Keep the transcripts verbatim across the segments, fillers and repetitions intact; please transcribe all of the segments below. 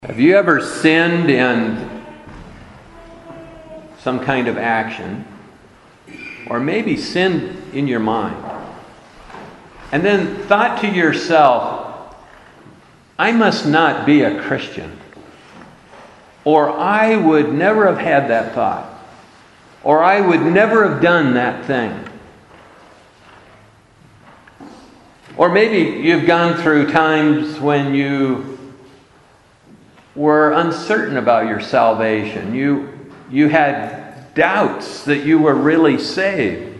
Have you ever sinned in some kind of action, or maybe sinned in your mind, and then thought to yourself, I must not be a Christian, or I would never have had that thought, or I would never have done that thing? Or maybe you've gone through times when you were uncertain about your salvation. You, you had doubts that you were really saved.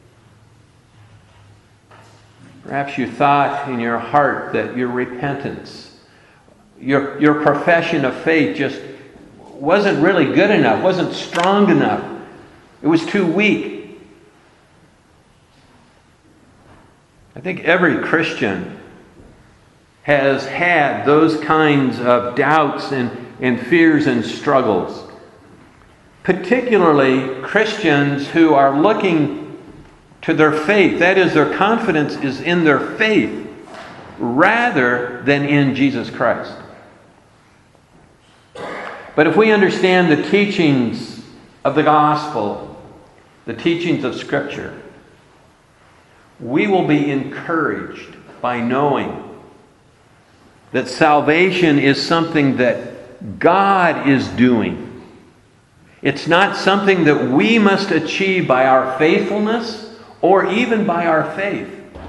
Perhaps you thought in your heart that your repentance, your, your profession of faith just wasn't really good enough, wasn't strong enough. It was too weak. I think every Christian has had those kinds of doubts and, and fears and struggles. Particularly Christians who are looking to their faith. That is, their confidence is in their faith rather than in Jesus Christ. But if we understand the teachings of the gospel, the teachings of Scripture, we will be encouraged by knowing that salvation is something that God is doing. It's not something that we must achieve by our faithfulness or even by our faith.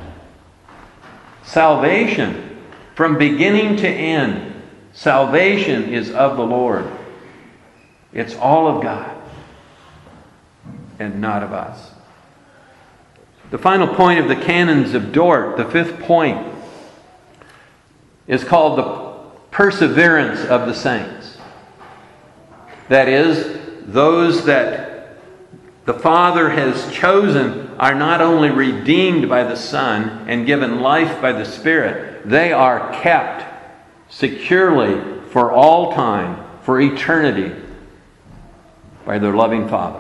Salvation, from beginning to end, salvation is of the Lord. It's all of God and not of us. The final point of the Canons of Dort, the fifth point, is called the perseverance of the saints. That is, those that the Father has chosen are not only redeemed by the Son and given life by the Spirit, they are kept securely for all time, for eternity, by their loving Father.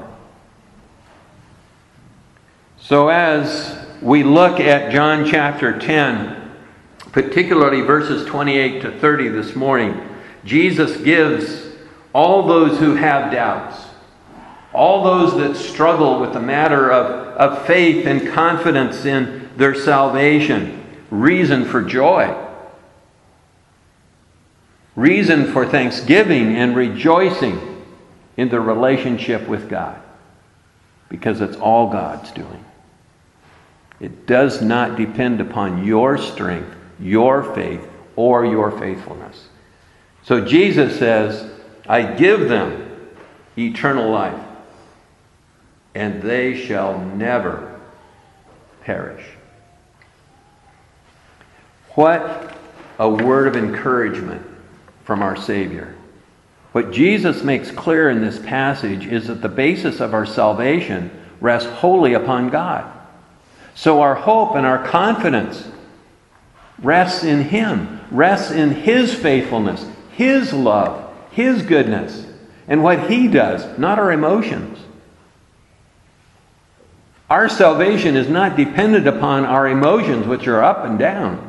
So as we look at John chapter ten, particularly verses twenty-eight to thirty this morning, Jesus gives all those who have doubts, all those that struggle with the matter of, of faith and confidence in their salvation, reason for joy, reason for thanksgiving and rejoicing in their relationship with God, because it's all God's doing. It does not depend upon your strength, your faith, or your faithfulness. So Jesus says, I give them eternal life, and they shall never perish. What a word of encouragement from our Savior. What Jesus makes clear in this passage is that the basis of our salvation rests wholly upon God. So our hope and our confidence rests in Him, rests in His faithfulness, His love, His goodness, and what He does, not our emotions. Our salvation is not dependent upon our emotions, which are up and down.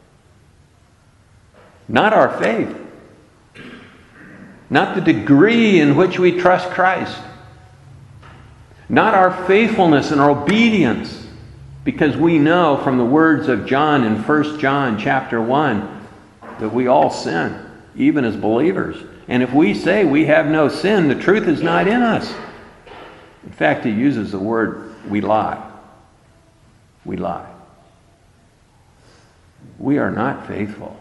Not our faith. Not the degree in which we trust Christ. Not our faithfulness and our obedience. Because we know from the words of John in First John chapter one that we all sin, even as believers. And if we say we have no sin, the truth is not in us. In fact, he uses the word we lie. We lie. We are not faithful.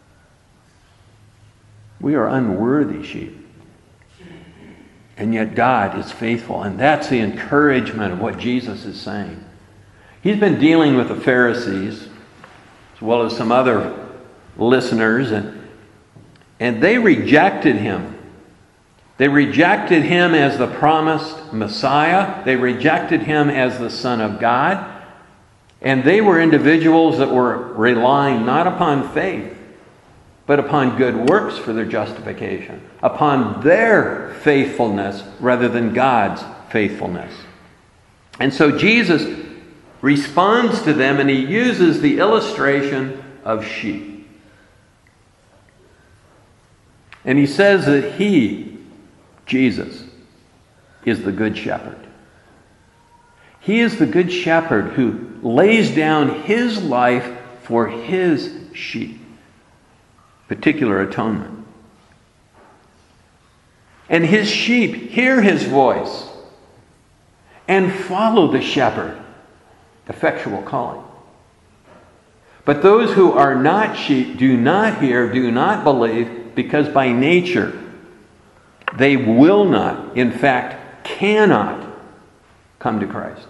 We are unworthy sheep. And yet God is faithful. And that's the encouragement of what Jesus is saying. He's been dealing with the Pharisees, as well as some other listeners, and, and they rejected him. They rejected him as the promised Messiah. They rejected him as the Son of God. And they were individuals that were relying not upon faith, but upon good works for their justification, upon their faithfulness rather than God's faithfulness. And so Jesus responds to them, and he uses the illustration of sheep. And he says that he, Jesus, is the good shepherd. He is the good shepherd who lays down his life for his sheep. Particular atonement. And his sheep hear his voice and follow the shepherd. Effectual calling. But those who are not sheep do not hear, do not believe, because by nature they will not, in fact, cannot come to Christ.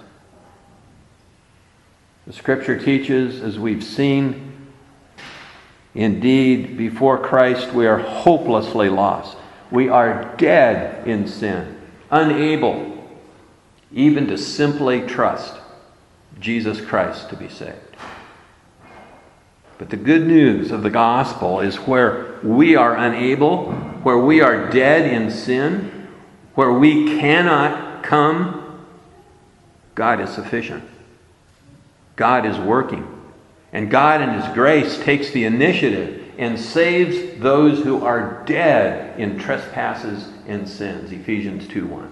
The Scripture teaches, as we've seen, indeed, before Christ we are hopelessly lost. We are dead in sin, unable even to simply trust Jesus Christ to be saved. But the good news of the gospel is where we are unable, where we are dead in sin, where we cannot come, God is sufficient. God is working. And God in His grace takes the initiative and saves those who are dead in trespasses and sins. Ephesians two one.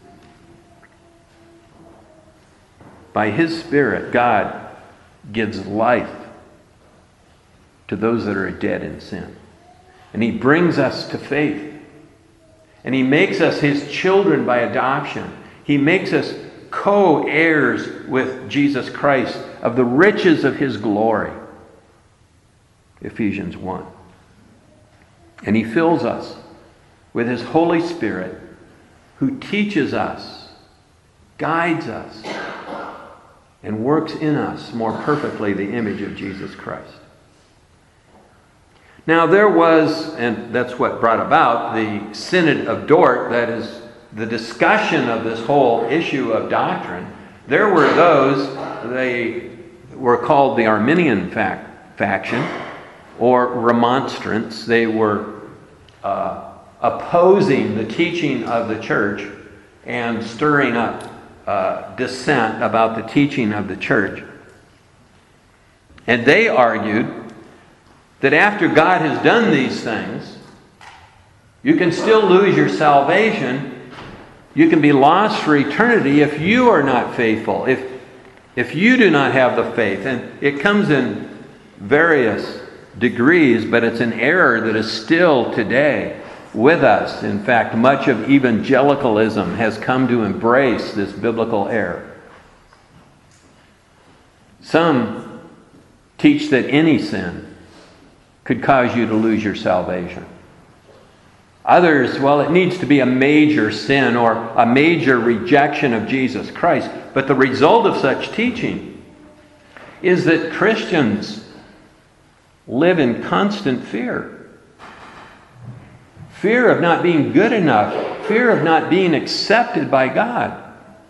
By His Spirit, God gives life to those that are dead in sin. And He brings us to faith. And He makes us His children by adoption. He makes us co-heirs with Jesus Christ of the riches of His glory. Ephesians one. And He fills us with His Holy Spirit, who teaches us, guides us, and works in us more perfectly the image of Jesus Christ. Now there was, and that's what brought about the Synod of Dort, that is the discussion of this whole issue of doctrine. There were those, they were called the Arminian fac- faction, or remonstrants. They were uh, opposing the teaching of the church and stirring up uh, dissent about the teaching of the church. And they argued that after God has done these things, you can still lose your salvation. You can be lost for eternity if you are not faithful, if, if you do not have the faith. And it comes in various degrees, but it's an error that is still today with us. In fact, much of evangelicalism has come to embrace this biblical error. Some teach that any sin could cause you to lose your salvation. Others, well, it needs to be a major sin or a major rejection of Jesus Christ. But the result of such teaching is that Christians live in constant fear. Fear of not being good enough. Fear of not being accepted by God.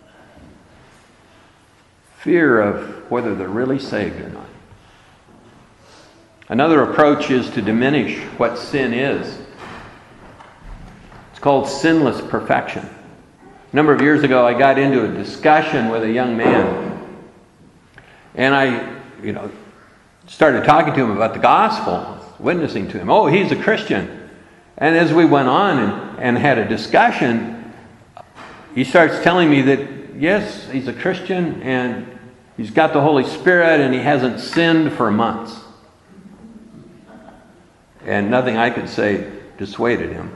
Fear of whether they're really saved or not. Another approach is to diminish what sin is. It's called sinless perfection. A number of years ago, I got into a discussion with a young man. And I, you know, started talking to him about the gospel, witnessing to him. Oh, he's a Christian. And as we went on and, and had a discussion, he starts telling me that, yes, he's a Christian and he's got the Holy Spirit and he hasn't sinned for months. And nothing I could say dissuaded him.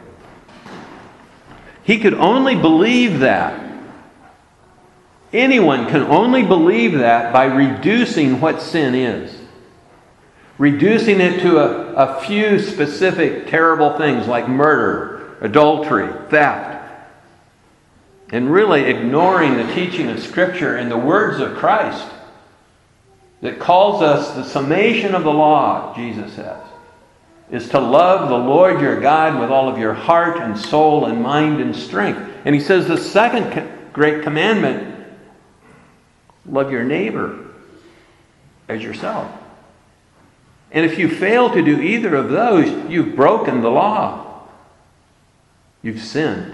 He could only believe that. Anyone can only believe that by reducing what sin is. Reducing it to a, a few specific terrible things like murder, adultery, theft. And really ignoring the teaching of Scripture and the words of Christ that calls us the summation of the law, Jesus says, is to love the Lord your God with all of your heart and soul and mind and strength. And he says the second great commandment, love your neighbor as yourself. And if you fail to do either of those, you've broken the law. You've sinned.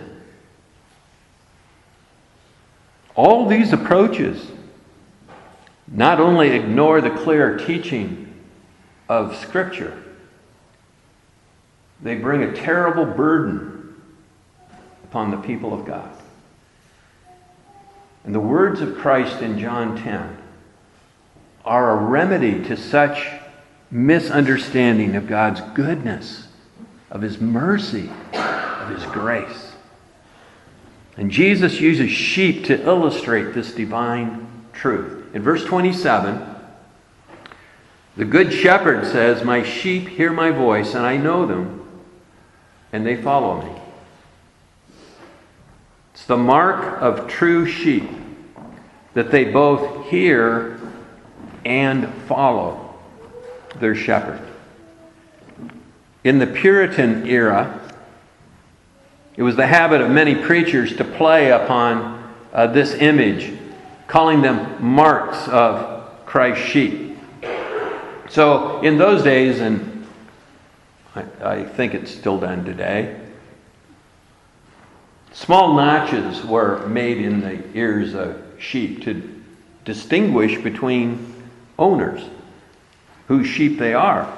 All these approaches not only ignore the clear teaching of Scripture, they bring a terrible burden upon the people of God. And the words of Christ in John ten are a remedy to such misunderstanding of God's goodness, of His mercy, of His grace. And Jesus uses sheep to illustrate this divine truth. In verse twenty-seven, the Good Shepherd says, "My sheep hear my voice, and I know them, and they follow me." It's the mark of true sheep that they both hear and follow their shepherd. In the Puritan era, it was the habit of many preachers to play upon uh, this image, calling them marks of Christ's sheep. So in those days, and I, I think it's still done today, small notches were made in the ears of sheep to distinguish between owners, whose sheep they are.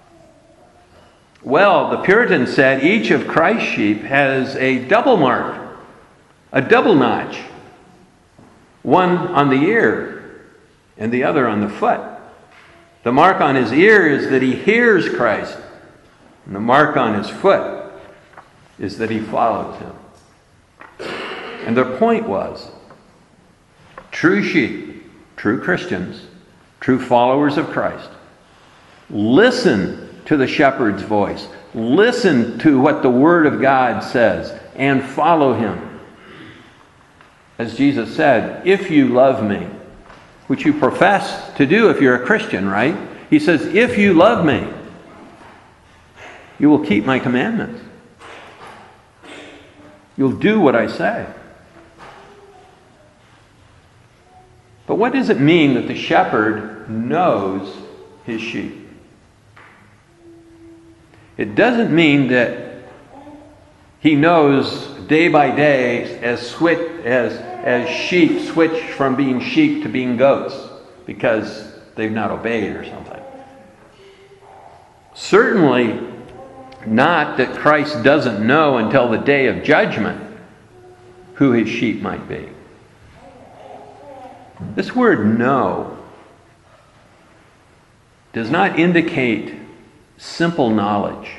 Well, the Puritans said each of Christ's sheep has a double mark, a double notch, one on the ear and the other on the foot. The mark on his ear is that he hears Christ, and the mark on his foot is that he follows him. And their point was, true sheep, true Christians, true followers of Christ, listen to the shepherd's voice. Listen to what the Word of God says and follow Him. As Jesus said, if you love me, which you profess to do if you're a Christian, right? He says, if you love me, you will keep my commandments. You'll do what I say. But what does it mean that the shepherd knows his sheep? It doesn't mean that he knows day by day as switch, as, as sheep switch from being sheep to being goats because they've not obeyed or something. Certainly not that Christ doesn't know until the day of judgment who his sheep might be. This word know does not indicate simple knowledge.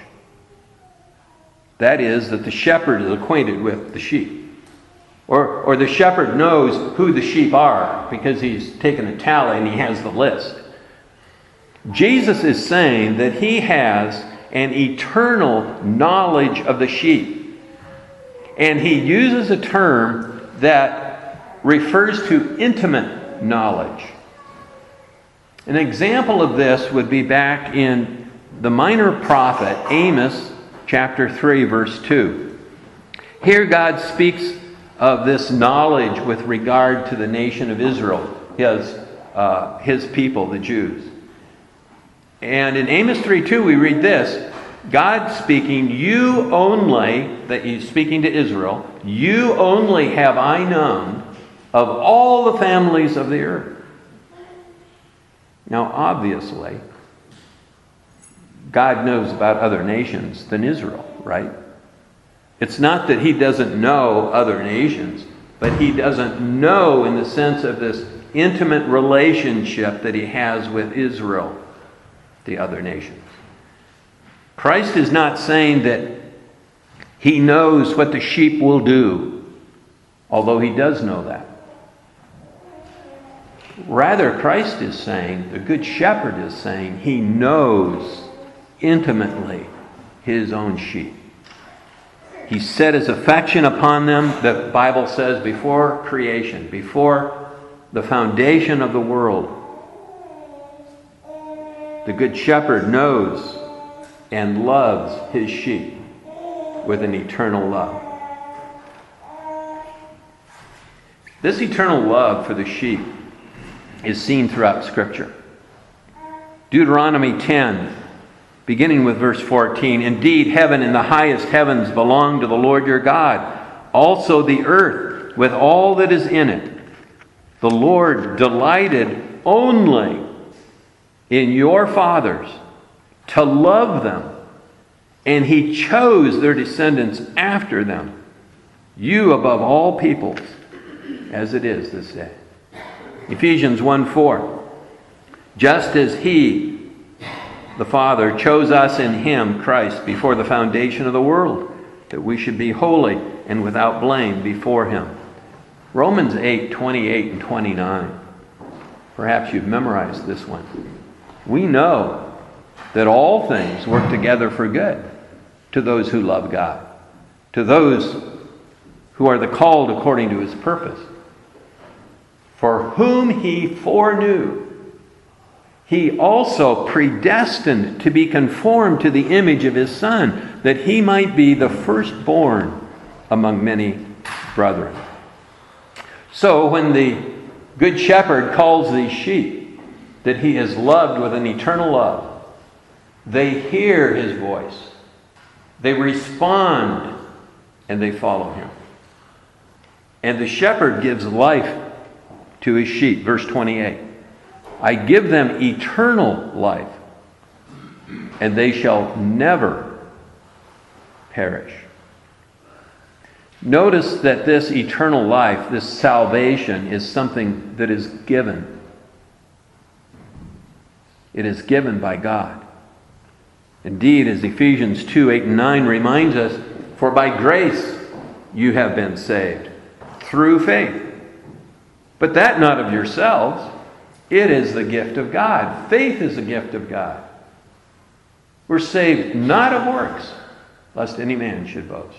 That is, that the shepherd is acquainted with the sheep. Or, or the shepherd knows who the sheep are because he's taken a tally and he has the list. Jesus is saying that he has an eternal knowledge of the sheep. And he uses a term that refers to intimate knowledge. An example of this would be back in the minor prophet Amos chapter three verse two. Here God speaks of this knowledge with regard to the nation of Israel, his, uh, his people, the Jews. And in Amos three two we read this, God speaking, you only, that he's speaking to Israel, you only have I known of all the families of the earth. Now, obviously, God knows about other nations than Israel, right? It's not that he doesn't know other nations, but he doesn't know in the sense of this intimate relationship that he has with Israel, the other nations. Christ is not saying that he knows what the sheep will do, although he does know that. Rather, Christ is saying, the Good Shepherd is saying, he knows intimately his own sheep. He set his affection upon them, the Bible says, before creation, before the foundation of the world. The Good Shepherd knows and loves his sheep with an eternal love. This eternal love for the sheep is seen throughout Scripture. Deuteronomy ten, beginning with verse fourteen, indeed, heaven and the highest heavens belong to the Lord your God, also the earth with all that is in it. The Lord delighted only in your fathers to love them and he chose their descendants after them, you above all peoples, as it is this day. Ephesians one four. Just as he, the Father, chose us in him, Christ, before the foundation of the world, that we should be holy and without blame before him. Romans eight twenty-eight and twenty-nine. Perhaps you've memorized this one. We know that all things work together for good to those who love God, to those who are the called according to his purpose. For whom he foreknew, he also predestined to be conformed to the image of his Son, that he might be the firstborn among many brethren. So when the Good Shepherd calls these sheep that he has loved with an eternal love, they hear his voice, they respond, and they follow him. And the shepherd gives life to his sheep. Verse twenty-eight. I give them eternal life, and they shall never perish. Notice that this eternal life, this salvation, is something that is given. It is given by God. Indeed, as Ephesians two eight and nine reminds us, for by grace you have been saved, through faith. But that not of yourselves. It is the gift of God. Faith is the gift of God. We're saved not of works, lest any man should boast.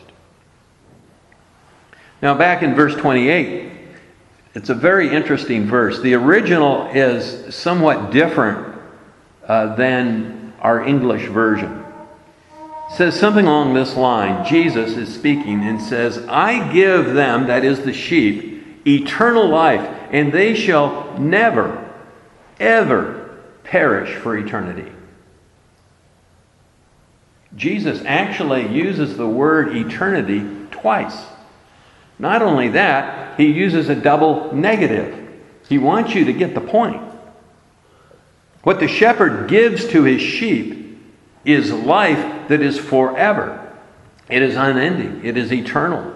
Now back in verse twenty-eight, it's a very interesting verse. The original is somewhat different uh, than our English version. It says something along this line. Jesus is speaking and says, I give them, that is the sheep, eternal life, and they shall never, ever perish for eternity. Jesus actually uses the word eternity twice. Not only that, he uses a double negative. He wants you to get the point. What the shepherd gives to his sheep is life that is forever. It is unending. It is eternal.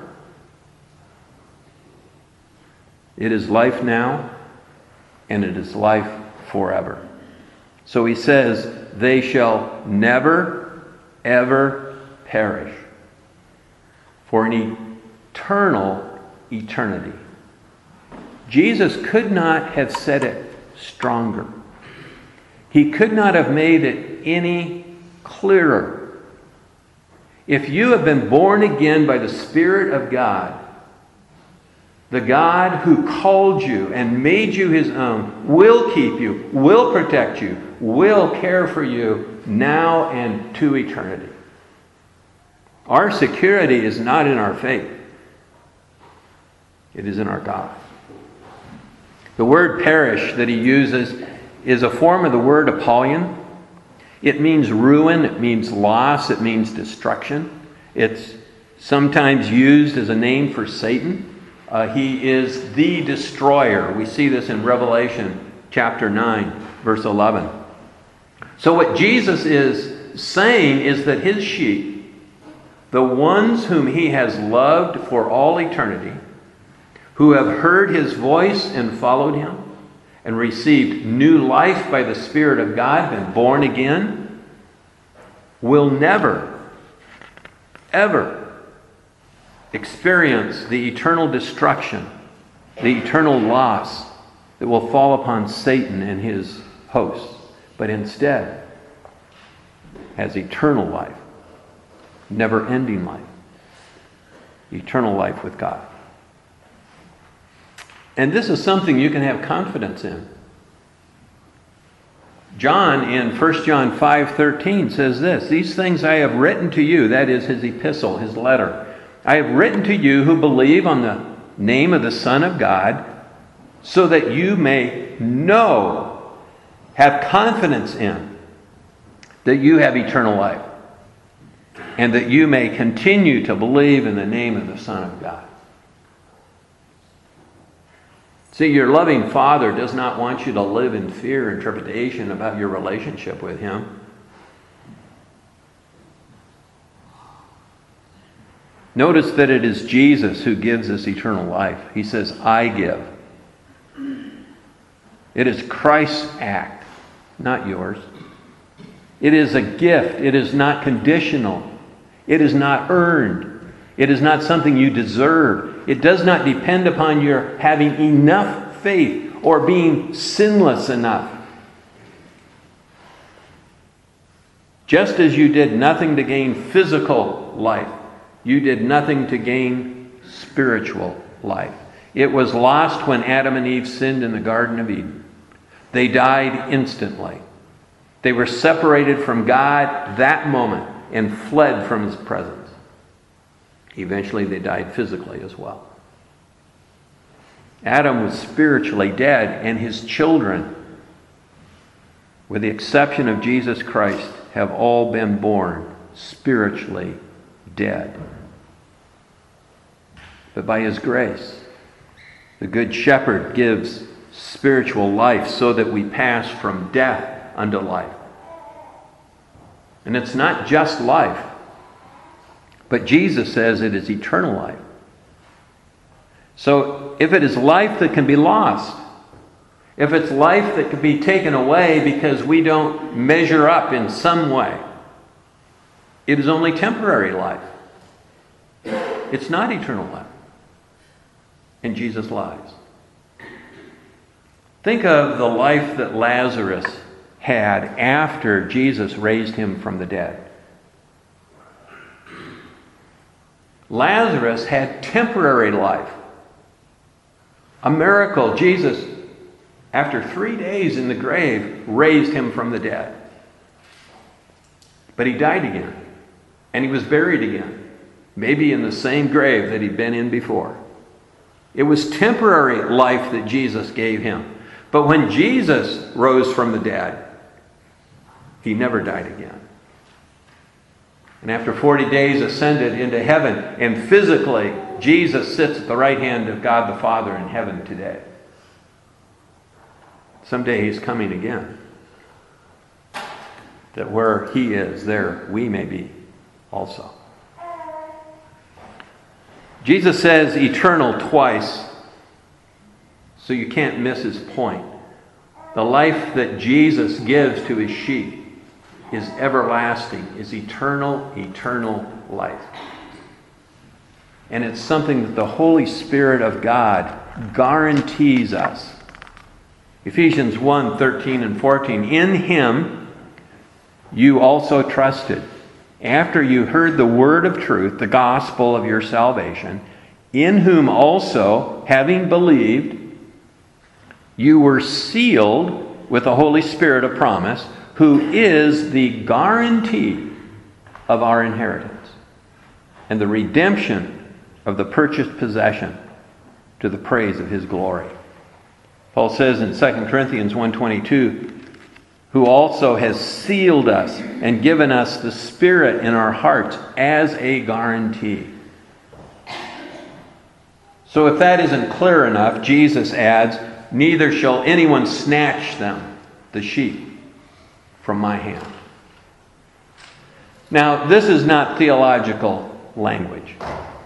It is life now, and it is life forever. So he says, they shall never, ever perish for an eternal eternity. Jesus could not have said it stronger. He could not have made it any clearer. If you have been born again by the Spirit of God, the God who called you and made you his own will keep you, will protect you, will care for you now and to eternity. Our security is not in our faith. It is in our God. The word perish that he uses is a form of the word Apollyon. It means ruin, it means loss, it means destruction. It's sometimes used as a name for Satan. Uh, he is the destroyer. We see this in Revelation chapter nine, verse eleven. So what Jesus is saying is that his sheep, the ones whom he has loved for all eternity, who have heard his voice and followed him, and received new life by the Spirit of God, been born again, will never, ever experience the eternal destruction, the eternal loss that will fall upon Satan and his hosts, but instead has eternal life, never-ending life, eternal life with God. And this is something you can have confidence in. John in First John five thirteen says this, these things I have written to you, that is his epistle, his letter. I have written to you who believe on the name of the Son of God, so that you may know, have confidence in, that you have eternal life, and that you may continue to believe in the name of the Son of God. See, your loving Father does not want you to live in fear and trepidation about your relationship with him. Notice that it is Jesus who gives us eternal life. He says, I give. It is Christ's act, not yours. It is a gift. It is not conditional. It is not earned. It is not something you deserve. It does not depend upon your having enough faith or being sinless enough. Just as you did nothing to gain physical life, you did nothing to gain spiritual life. It was lost when Adam and Eve sinned in the Garden of Eden. They died instantly. They were separated from God that moment and fled from His presence. Eventually they died physically as well. Adam was spiritually dead, and his children, with the exception of Jesus Christ, have all been born spiritually dead. But by His grace, the Good Shepherd gives spiritual life so that we pass from death unto life. And it's not just life, but Jesus says it is eternal life. So if it is life that can be lost, if it's life that can be taken away because we don't measure up in some way, it is only temporary life. It's not eternal life. And Jesus lies. Think of the life that Lazarus had after Jesus raised him from the dead. Lazarus had temporary life. A miracle. Jesus, after three days in the grave, raised him from the dead. But he died again. And he was buried again. Maybe in the same grave that he'd been in before. It was temporary life that Jesus gave him. But when Jesus rose from the dead, He never died again. And after forty days ascended into heaven, and physically Jesus sits at the right hand of God the Father in heaven today. Someday He's coming again. That where He is, there we may be also. Jesus says eternal twice, so you can't miss His point. The life that Jesus gives to His sheep is everlasting, is eternal, eternal life. And it's something that the Holy Spirit of God guarantees us. Ephesians one, thirteen and fourteen. In Him you also trusted, after you heard the word of truth, the gospel of your salvation, in whom also, having believed, you were sealed with the Holy Spirit of promise, who is the guarantee of our inheritance and the redemption of the purchased possession to the praise of His glory. Paul says in Second Corinthians one twenty-two, who also has sealed us and given us the Spirit in our hearts as a guarantee. So if that isn't clear enough, Jesus adds, neither shall anyone snatch them, the sheep, from my hand. Now, this is not theological language.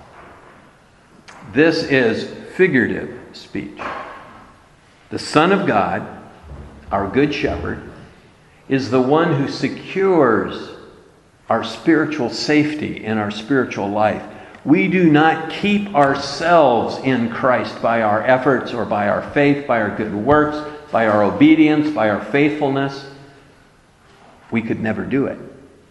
This is figurative speech. The Son of God, our Good Shepherd, is the one who secures our spiritual safety and our spiritual life. We do not keep ourselves in Christ by our efforts or by our faith, by our good works, by our obedience, by our faithfulness. We could never do it.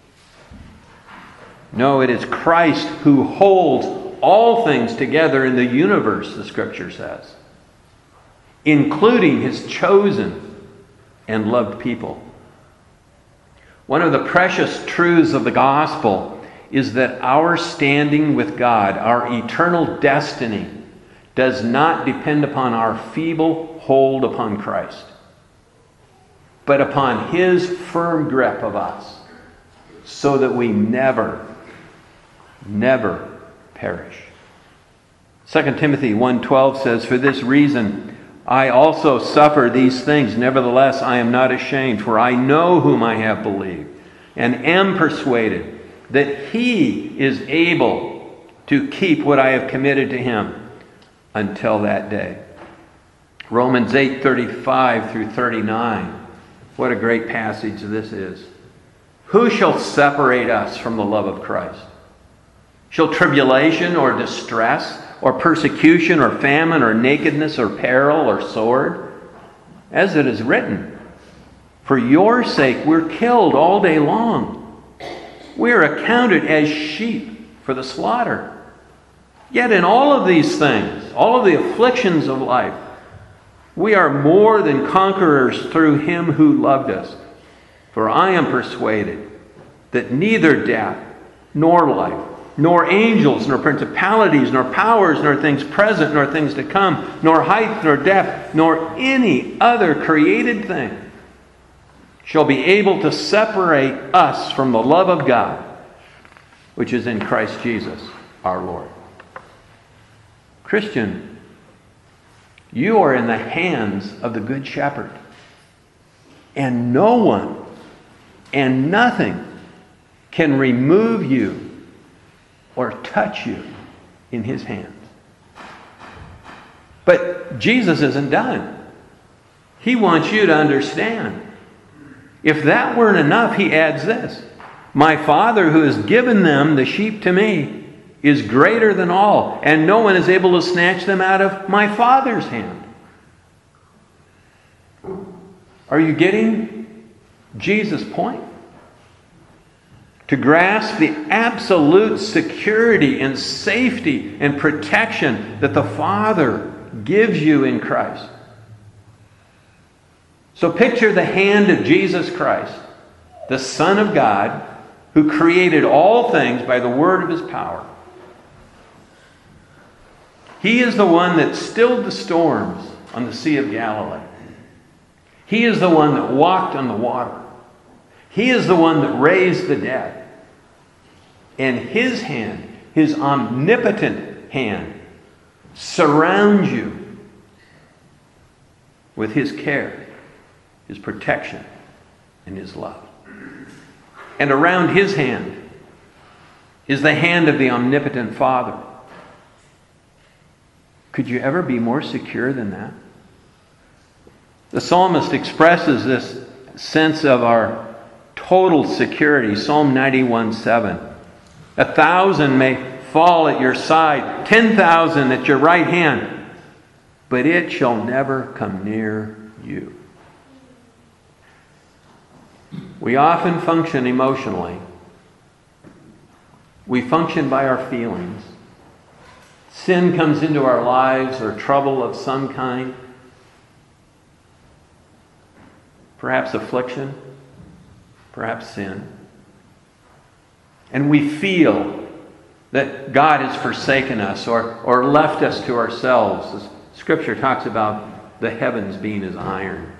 No, it is Christ who holds all things together in the universe, the Scripture says, including His chosen and loved people. One of the precious truths of the gospel is that our standing with God, our eternal destiny, does not depend upon our feeble hold upon Christ, but upon His firm grip of us, so that we never, never perish. Second Timothy one twelve says, for this reason I also suffer these things. Nevertheless, I am not ashamed, for I know whom I have believed, and am persuaded that He is able to keep what I have committed to him until that day. Romans eight thirty-five through thirty-nine. What a great passage this is. Who shall separate us from the love of Christ? Shall tribulation or distress or persecution or famine or nakedness or peril or sword? As it is written, for your sake we're killed all day long. We are accounted as sheep for the slaughter. Yet in all of these things, all of the afflictions of life, we are more than conquerors through him who loved us. For I am persuaded that neither death, nor life, nor angels, nor principalities, nor powers, nor things present, nor things to come, nor height, nor depth, nor any other created thing shall be able to separate us from the love of God, which is in Christ Jesus our Lord. Christian, you are in the hands of the Good Shepherd. And no one and nothing can remove you or touch you in his hands. But Jesus isn't done. He wants you to understand. If that weren't enough, he adds this. My Father who has given them, the sheep, to me, is greater than all, and no one is able to snatch them out of my Father's hand. Are you getting Jesus' point? To grasp the absolute security and safety and protection that the Father gives you in Christ. So picture the hand of Jesus Christ, the Son of God, who created all things by the word of his power. He is the one that stilled the storms on the Sea of Galilee. He is the one that walked on the water. He is the one that raised the dead. And his hand, his omnipotent hand, surrounds you with his care, his protection, and his love. And around his hand is the hand of the omnipotent Father. Could you ever be more secure than that? The psalmist expresses this sense of our total security. Psalm ninety-one seven. A thousand may fall at your side, ten thousand at your right hand, but it shall never come near you. We often function emotionally. We function by our feelings. Sin comes into our lives, or trouble of some kind. Perhaps affliction. Perhaps sin. And we feel that God has forsaken us or, or left us to ourselves. As Scripture talks about the heavens being as iron.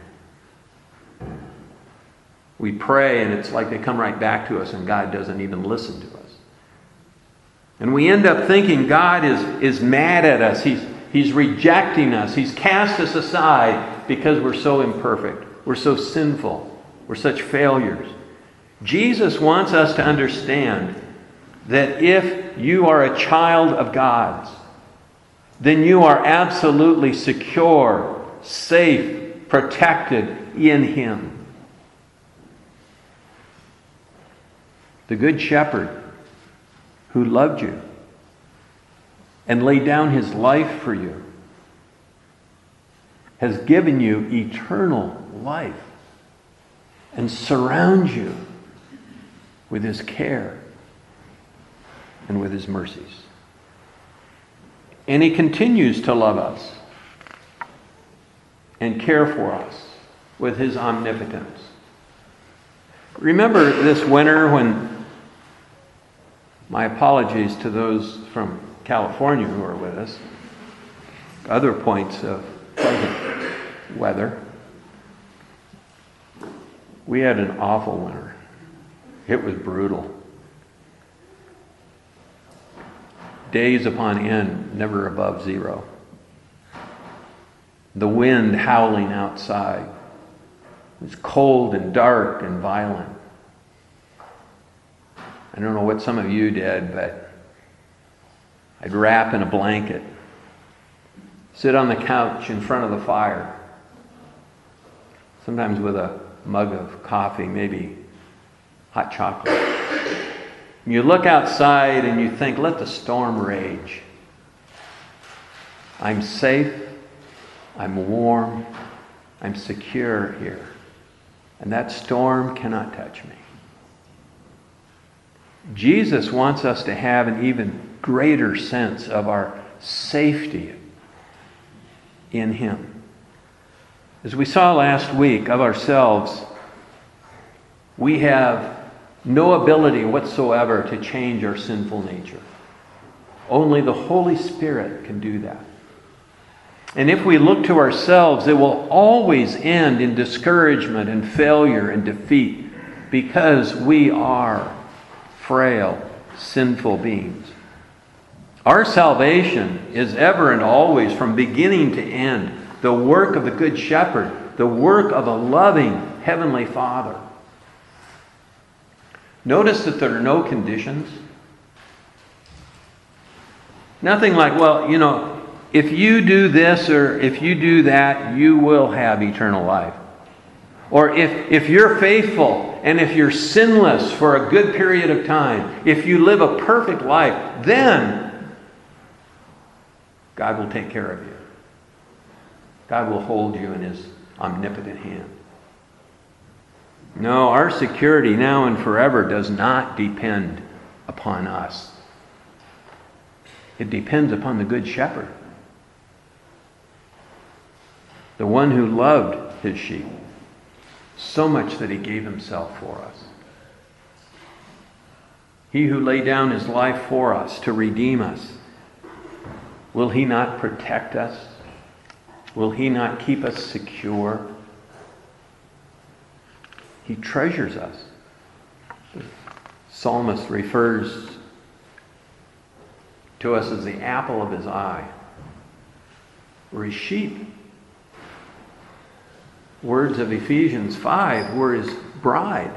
We pray and it's like they come right back to us and God doesn't even listen to us. And we end up thinking God is, is mad at us. He's, he's rejecting us. He's cast us aside because we're so imperfect. We're so sinful. We're such failures. Jesus wants us to understand that if you are a child of God's, then you are absolutely secure, safe, protected in him. The Good Shepherd who loved you and laid down his life for you has given you eternal life and surrounds you with his care and with his mercies. And he continues to love us and care for us with his omnipotence. Remember this winter when, my apologies to those from California who are with us, other points of pleasant weather. We had an awful winter. It was brutal. Days upon end, never above zero. The wind howling outside. It was cold and dark and violent. I don't know what some of you did, but I'd wrap in a blanket, sit on the couch in front of the fire, sometimes with a mug of coffee, maybe hot chocolate. You look outside and you think, let the storm rage. I'm safe, I'm warm, I'm secure here. And that storm cannot touch me. Jesus wants us to have an even greater sense of our safety in Him. As we saw last week of ourselves, we have no ability whatsoever to change our sinful nature. Only the Holy Spirit can do that. And if we look to ourselves, it will always end in discouragement and failure and defeat because we are frail, sinful beings. Our salvation is ever and always, from beginning to end, the work of the Good Shepherd, the work of a loving Heavenly Father. Notice that there are no conditions. Nothing like, well, you know, if you do this or if you do that, you will have eternal life. Or if, if you're faithful and if you're sinless for a good period of time, if you live a perfect life, then God will take care of you. God will hold you in His omnipotent hand. No, our security now and forever does not depend upon us. It depends upon the Good Shepherd, the one who loved His sheep so much that He gave Himself for us. He who laid down His life for us to redeem us, will He not protect us? Will He not keep us secure? He treasures us. The psalmist refers to us as the apple of His eye. We're His sheep. Words of Ephesians five, we're His bride.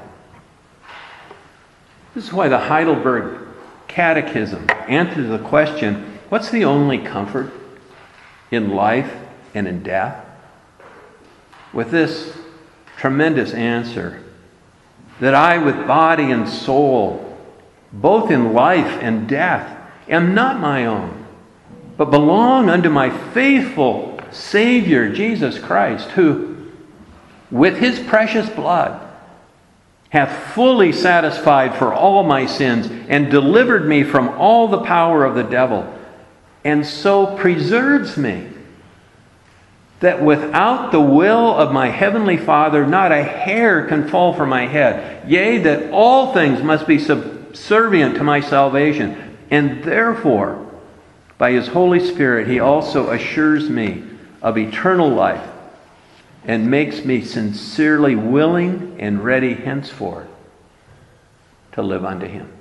This is why the Heidelberg Catechism answers the question, what's the only comfort in life and in death? With this tremendous answer, that I with body and soul, both in life and death, am not my own, but belong unto my faithful Savior, Jesus Christ, who with His precious blood hath fully satisfied for all my sins and delivered me from all the power of the devil, and so preserves me, that without the will of my heavenly Father not a hair can fall from my head, yea, that all things must be subservient to my salvation. And therefore, by His Holy Spirit, He also assures me of eternal life and makes me sincerely willing and ready henceforth to live unto Him.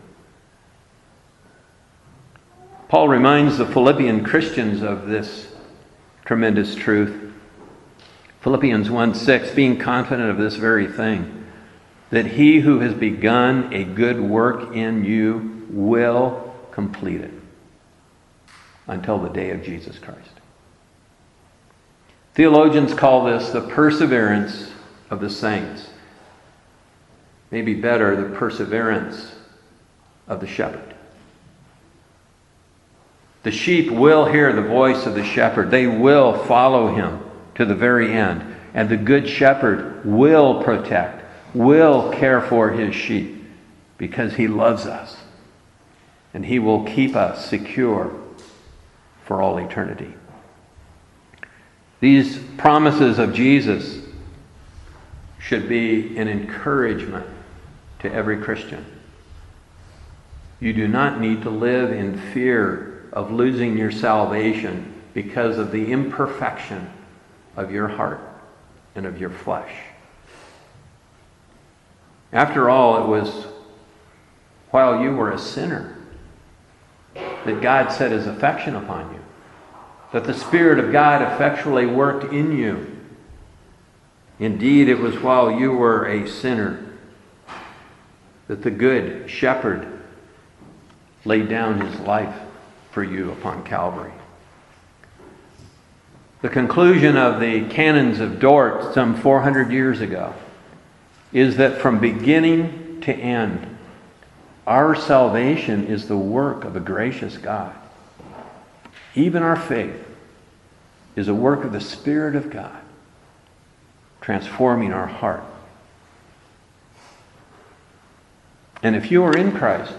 Paul reminds the Philippian Christians of this tremendous truth. Philippians one six, being confident of this very thing, that He who has begun a good work in you will complete it until the day of Jesus Christ. Theologians call this the perseverance of the saints. Maybe better, the perseverance of the shepherd. The sheep will hear the voice of the shepherd. They will follow Him to the very end. And the good shepherd will protect, will care for His sheep because He loves us. And He will keep us secure for all eternity. These promises of Jesus should be an encouragement to every Christian. You do not need to live in fear of losing your salvation because of the imperfection of your heart and of your flesh. After all, it was while you were a sinner that God set His affection upon you, that the Spirit of God effectually worked in you. Indeed, it was while you were a sinner that the Good Shepherd laid down His life for you upon Calvary. The conclusion of the Canons of Dort some four hundred years ago is that from beginning to end, our salvation is the work of a gracious God. Even our faith is a work of the Spirit of God, transforming our heart. And if you are in Christ,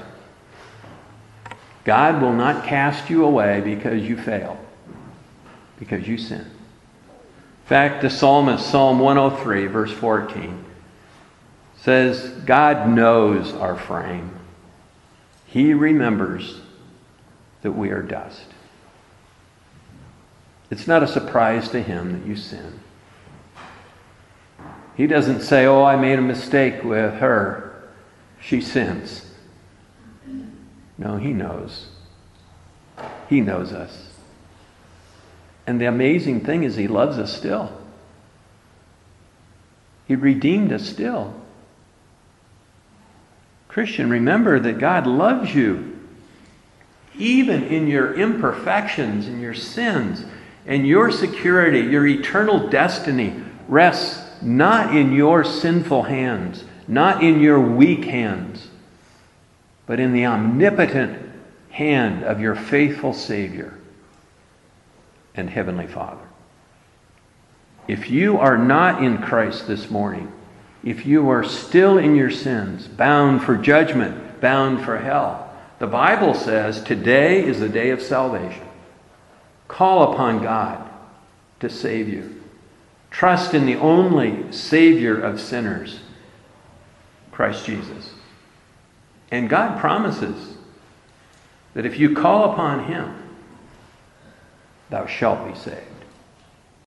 God will not cast you away because you fail, because you sin. In fact, the psalmist, Psalm one oh three, verse fourteen, says, God knows our frame. He remembers that we are dust. It's not a surprise to him that you sin. He doesn't say, oh, I made a mistake with her. She sins. No, he knows. He knows us. And the amazing thing is he loves us still. He redeemed us still. Christian, remember that God loves you. Even in your imperfections and your sins, and your security, your eternal destiny rests not in your sinful hands, not in your weak hands, but in the omnipotent hand of your faithful Savior and Heavenly Father. If you are not in Christ this morning, if you are still in your sins, bound for judgment, bound for hell, the Bible says today is the day of salvation. Call upon God to save you. Trust in the only Savior of sinners, Christ Jesus. And God promises that if you call upon him, thou shalt be saved.